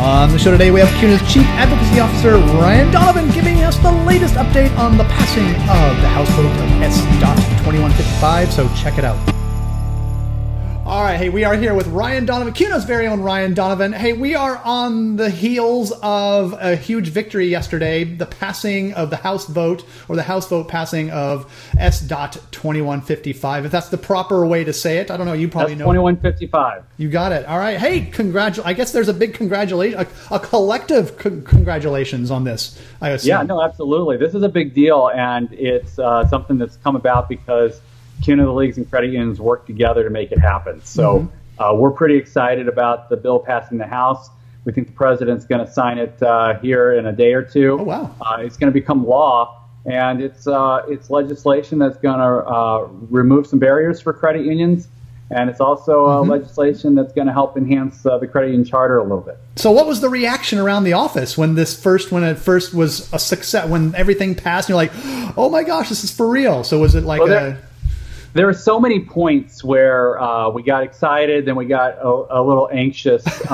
On the show today, we have CUNA's Chief Advocacy Officer, Ryan Donovan, giving us the latest update on the passing of the House vote of S.2155, so check it out. All right, hey, we are here with Ryan Donovan, CUNA's very own Ryan Donovan. Hey, we are on the heels of a huge victory yesterday, the passing of the House vote, or the House vote passing of S.2155, if that's the proper way to say it. I don't know, you probably know. 2155. You got it. All right. Hey, I guess there's a big congratulation, a collective congratulations on this, I assume. Yeah, no, absolutely. This is a big deal, and it's something that's come about because CUNA, the leagues, and credit unions work together to make it happen. So we're pretty excited about the bill passing the House. We think the president's going to sign it here in a day or two. Oh, wow. It's going to become law, and it's legislation that's going to remove some barriers for credit unions, and it's also legislation that's going to help enhance the credit union charter a little bit. So what was the reaction around the office when it first was a success, when everything passed and you're like, oh my gosh, this is for real? So was it like there are so many points where we got excited, then we got a little anxious. It's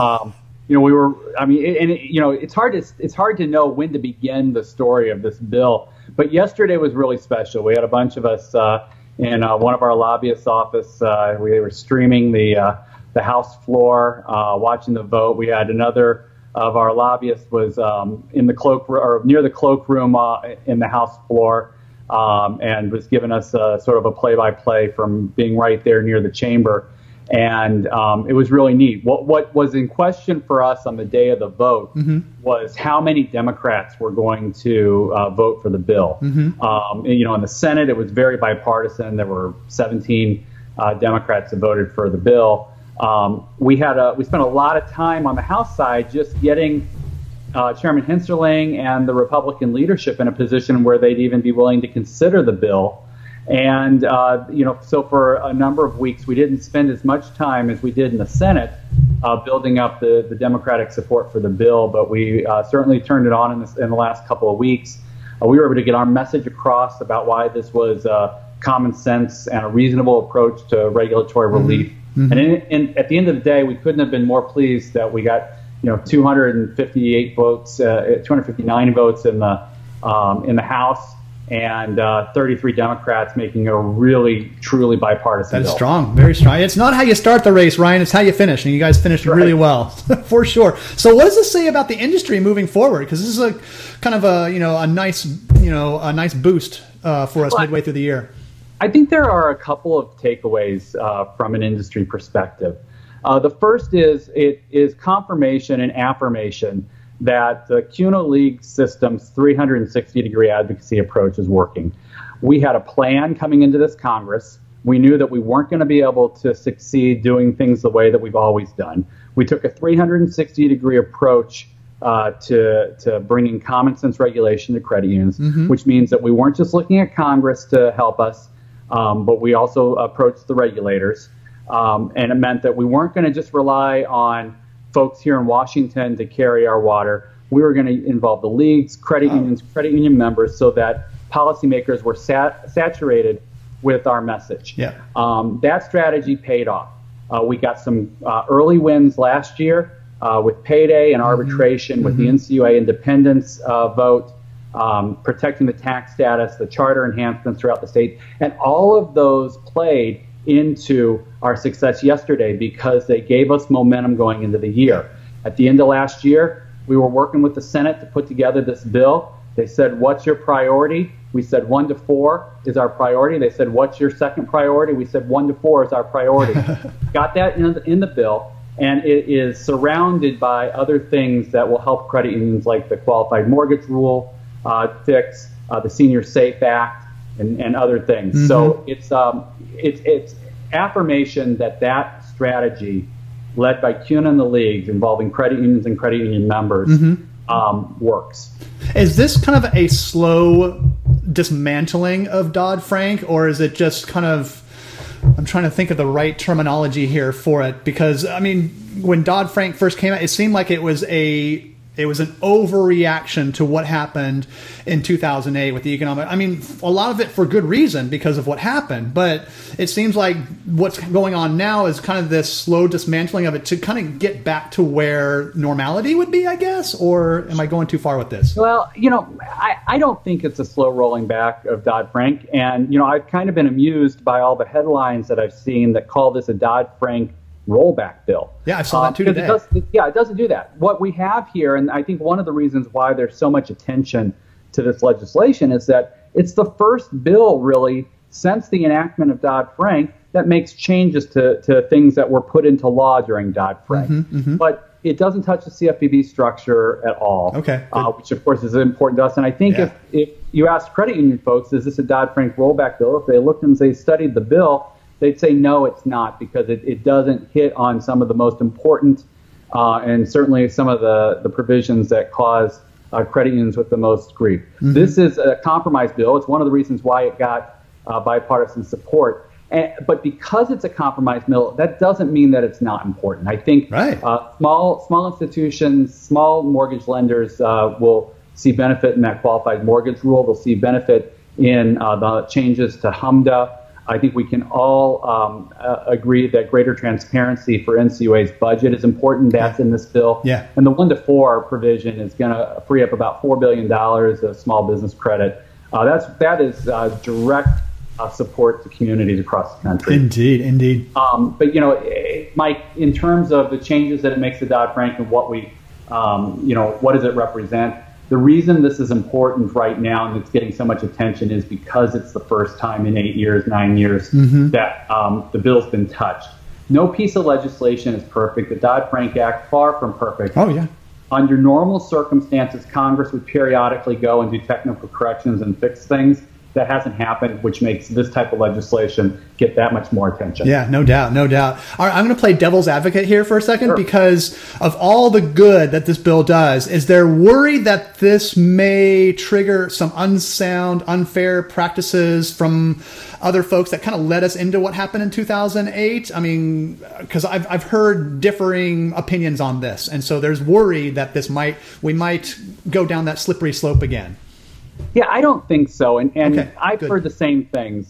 hard to know when to begin the story of this bill. But yesterday was really special. We had a bunch of us in one of our lobbyists' office. We were streaming the House floor, watching the vote. We had another of our lobbyists was in the near the cloakroom in the House floor. And was giving us sort of a play-by-play from being right there near the chamber. And it was really neat. What was in question for us on the day of the vote was how many Democrats were going to vote for the bill. In the Senate, it was very bipartisan. There were 17 Democrats that voted for the bill. We spent a lot of time on the House side just getting Chairman Hensarling and the Republican leadership in a position where they'd even be willing to consider the bill. And, so for a number of weeks, we didn't spend as much time as we did in the Senate building up the Democratic support for the bill, but we certainly turned it on in the last couple of weeks. We were able to get our message across about why this was common sense and a reasonable approach to regulatory relief. And at the end of the day, we couldn't have been more pleased that we got 258 votes, 259 votes in the House, and 33 Democrats, making a really, truly bipartisan bill. That's strong, very strong. It's not how you start the race, Ryan. It's how you finish, and you guys finished really well, for sure. So, what does this say about the industry moving forward? Because this is a kind of a nice boost for us midway through the year. I think there are a couple of takeaways from an industry perspective. The first is confirmation and affirmation that the CUNA League system's 360-degree advocacy approach is working. We had a plan coming into this Congress. We knew that we weren't going to be able to succeed doing things the way that we've always done. We took a 360-degree approach to bringing common sense regulation to credit unions, which means that we weren't just looking at Congress to help us, but we also approached the regulators. And it meant that we weren't going to just rely on folks here in Washington to carry our water. We were going to involve the leagues, credit unions, credit union members, so that policymakers were saturated with our message. That strategy paid off. We got some early wins last year with payday and arbitration, with the NCUA independence vote, protecting the tax status, the charter enhancements throughout the state. And all of those played into our success yesterday because they gave us momentum going into the year. At the end of last year, we were working with the Senate to put together this bill. They said, what's your priority? We said 1 to 4 is our priority. They said, what's your second priority? We said 1 to 4 is our priority. Got that in the bill, and it is surrounded by other things that will help credit unions, like the qualified mortgage rule fix, the Senior Safe Act, and other things. So it's affirmation that strategy, led by CUNA and the leagues, involving credit unions and credit union members, works. Is this kind of a slow dismantling of Dodd-Frank, or is it just kind of, I'm trying to think of the right terminology here for it, because, I mean, when Dodd-Frank first came out, it seemed like it was a It was an overreaction to what happened in 2008 with the economic. I mean, a lot of it for good reason because of what happened. But it seems like what's going on now is kind of this slow dismantling of it to kind of get back to where normality would be, I guess. Or am I going too far with this? Well, I don't think it's a slow rolling back of Dodd-Frank. And, I've kind of been amused by all the headlines that I've seen that call this a Dodd-Frank rollback bill. Yeah, I saw that too today. It doesn't do that. What we have here, and I think one of the reasons why there's so much attention to this legislation is that it's the first bill really since the enactment of Dodd-Frank that makes changes to things that were put into law during Dodd-Frank. But it doesn't touch the CFPB structure at all, which of course is important to us. And I think if you ask credit union folks, is this a Dodd-Frank rollback bill? If they looked and they studied the bill, they'd say, no, it's not, because it doesn't hit on some of the most important and certainly some of the provisions that cause credit unions with the most grief. This is a compromise bill. It's one of the reasons why it got bipartisan support. But because it's a compromise bill, that doesn't mean that it's not important. I think small institutions, small mortgage lenders will see benefit in that qualified mortgage rule. They'll see benefit in the changes to HMDA. I think we can all agree that greater transparency for NCUA's budget is important. That's in this bill. And the 1 to 4 provision is going to free up about $4 billion of small business credit. That is direct support to communities across the country. Indeed. But Mike, in terms of the changes that it makes to Dodd-Frank and what we, what does it represent? The reason this is important right now and it's getting so much attention is because it's the first time in 9 years that the bill's been touched. No piece of legislation is perfect. The Dodd-Frank Act, far from perfect. Under normal circumstances, Congress would periodically go and do technical corrections and fix things. That hasn't happened, which makes this type of legislation get that much more attention. Yeah, no doubt. All right, I'm going to play devil's advocate here for a second because of all the good that this bill does. Is there worry that this may trigger some unsound, unfair practices from other folks that kind of led us into what happened in 2008? I mean, because I've heard differing opinions on this, and so there's worry that we might go down that slippery slope again. Yeah, I don't think so. And I've heard the same things.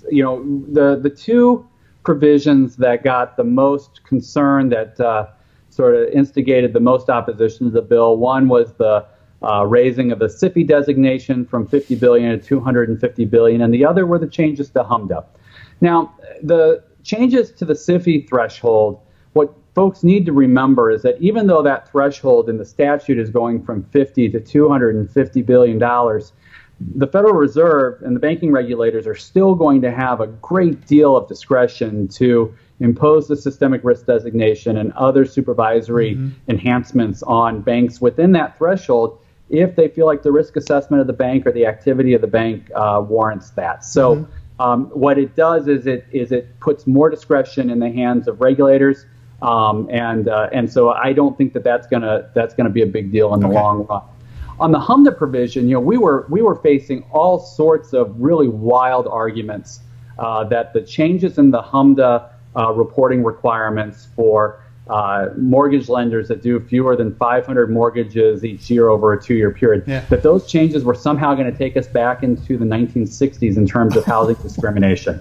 The two provisions that got the most concern, that sort of instigated the most opposition to the bill, one was the raising of the SIFI designation from $50 billion to $250 billion, and the other were the changes to HMDA. Now, the changes to the SIFI threshold, what folks need to remember is that even though that threshold in the statute is going from $50 to $250 billion, the Federal Reserve and the banking regulators are still going to have a great deal of discretion to impose the systemic risk designation and other supervisory enhancements on banks within that threshold if they feel like the risk assessment of the bank or the activity of the bank warrants that. So what it does is it puts more discretion in the hands of regulators, and so I don't think that's gonna be a big deal in the long run. On the HMDA provision, we were facing all sorts of really wild arguments that the changes in the HMDA reporting requirements for mortgage lenders that do fewer than 500 mortgages each year over a 2-year period, that those changes were somehow going to take us back into the 1960s in terms of housing discrimination.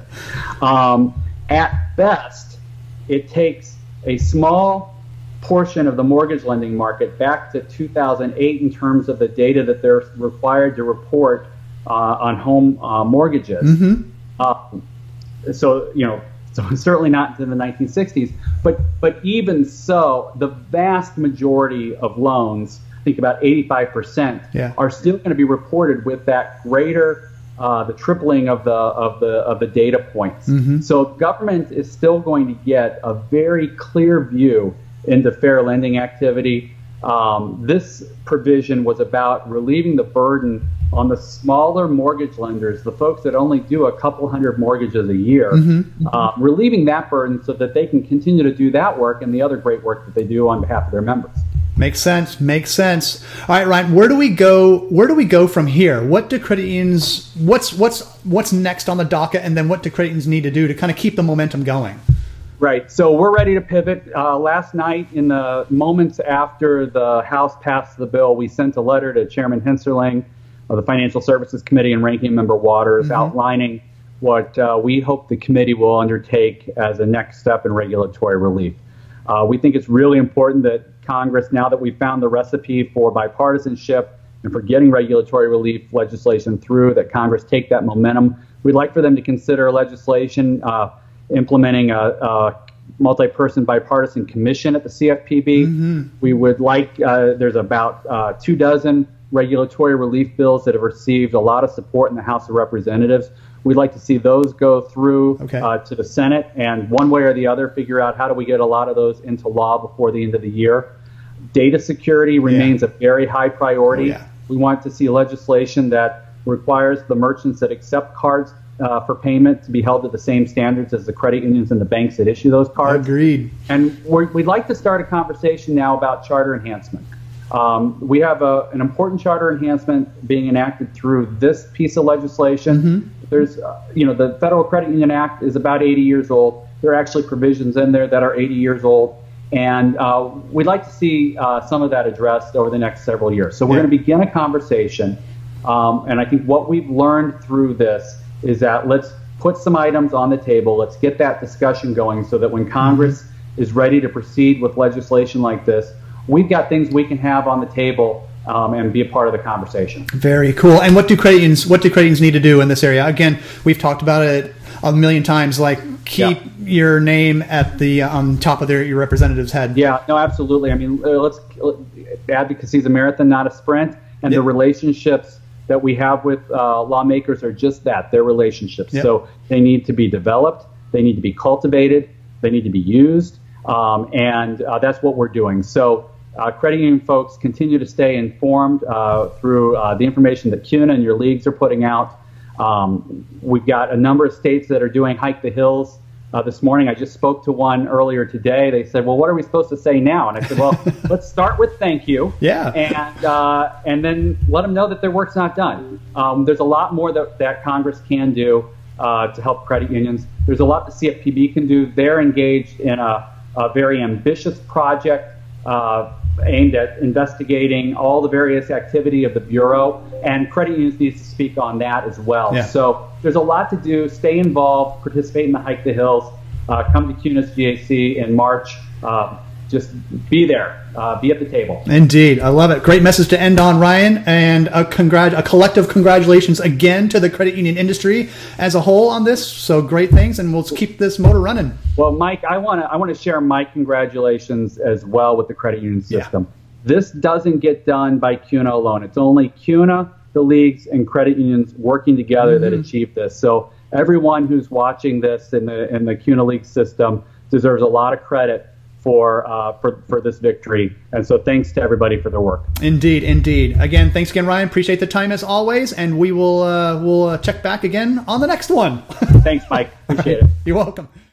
At best, it takes a small portion of the mortgage lending market back to 2008 in terms of the data that they're required to report on home mortgages. So it's certainly not in the 1960s, but even so, the vast majority of loans, I think about 85%, are still going to be reported with that greater the tripling of the data points. So government is still going to get a very clear view into fair lending activity. This provision was about relieving the burden on the smaller mortgage lenders, the folks that only do a couple hundred mortgages a year, relieving that burden so that they can continue to do that work and the other great work that they do on behalf of their members. Makes sense. All right, Ryan, where do we go from here? What do credit unions, what's next on the docket, and then what do credit unions need to do to kind of keep the momentum going? Right. So we're ready to pivot. Last night, in the moments after the House passed the bill, we sent a letter to Chairman Hensarling of the Financial Services Committee and Ranking Member Waters outlining what we hope the committee will undertake as a next step in regulatory relief. We think it's really important that Congress, now that we've found the recipe for bipartisanship and for getting regulatory relief legislation through, that Congress take that momentum. We'd like for them to consider legislation implementing a multi-person bipartisan commission at the CFPB. We would like, there's about 24 regulatory relief bills that have received a lot of support in the House of Representatives. We'd like to see those go through to the Senate, and one way or the other figure out how do we get a lot of those into law before the end of the year. Data security remains a very high priority. We want to see legislation that requires the merchants that accept cards for payment to be held to the same standards as the credit unions and the banks that issue those cards. Agreed. And we'd like to start a conversation now about charter enhancement. We have an important charter enhancement being enacted through this piece of legislation. There's, the Federal Credit Union Act is about 80 years old. There are actually provisions in there that are 80 years old. And we'd like to see some of that addressed over the next several years. So we're going to begin a conversation. And I think what we've learned through this is that let's put some items on the table. Let's get that discussion going so that when Congress is ready to proceed with legislation like this, we've got things we can have on the table and be a part of the conversation. Very cool. And what do credit unions need to do in this area? Again, we've talked about it a million times, like keep your name at the top of your representative's head. Yeah, no, absolutely. I mean, advocacy is a marathon, not a sprint. And the relationships that we have with lawmakers are just that, they're relationships. So they need to be developed, they need to be cultivated, they need to be used, and that's what we're doing. So credit union folks, continue to stay informed through the information that CUNA and your leagues are putting out. We've got a number of states that are doing Hike the Hills. This morning, I just spoke to one earlier today. They said, well, what are we supposed to say now? And I said, well, let's start with thank you. And then let them know that their work's not done. There's a lot more that Congress can do to help credit unions. There's a lot the CFPB can do. They're engaged in a very ambitious project aimed at investigating all the various activity of the Bureau, and credit unions needs to speak on that as well. So there's a lot to do. Stay involved, participate in the Hike the Hills, come to CUNA's GAC in March. Just be there, be at the table. Indeed. I love it. Great message to end on, Ryan. And a collective congratulations again to the credit union industry as a whole on this. So great things, and we'll keep this motor running. Well, Mike, I want to share my congratulations as well with the credit union system. This doesn't get done by CUNA alone. It's only CUNA, the leagues, and credit unions working together that achieve this. So everyone who's watching this in the CUNA league system deserves a lot of credit for this victory. And so thanks to everybody for their work. Indeed. Again, thanks again, Ryan. Appreciate the time as always, and we'll check back again on the next one. Thanks, Mike. Appreciate it. You're welcome.